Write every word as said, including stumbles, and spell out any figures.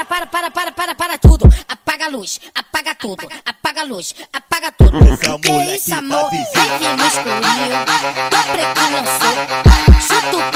para, para, para, para, para, para tudo. Apaga a luz, apaga tudo, apaga a luz, apaga tudo. Que isso, amor? É que me escolheu. Tô preto lançou. Chuto